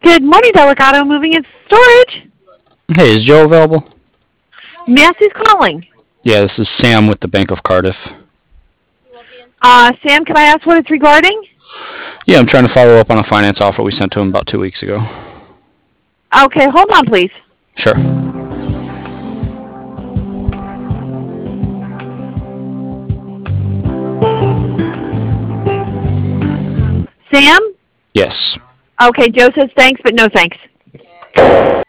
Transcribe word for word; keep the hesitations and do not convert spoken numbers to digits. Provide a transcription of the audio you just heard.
Good morning, Delicado Moving and Storage. Hey, is Joe available? Massey's calling. Yeah, this is Sam with the Bank of Cardiff. Uh, Sam, can I ask what it's regarding? Yeah, I'm trying to follow up on a finance offer we sent to him about two weeks ago. Okay, hold on, please. Sure. Sam? Yes. Okay, Joe says thanks, but no thanks.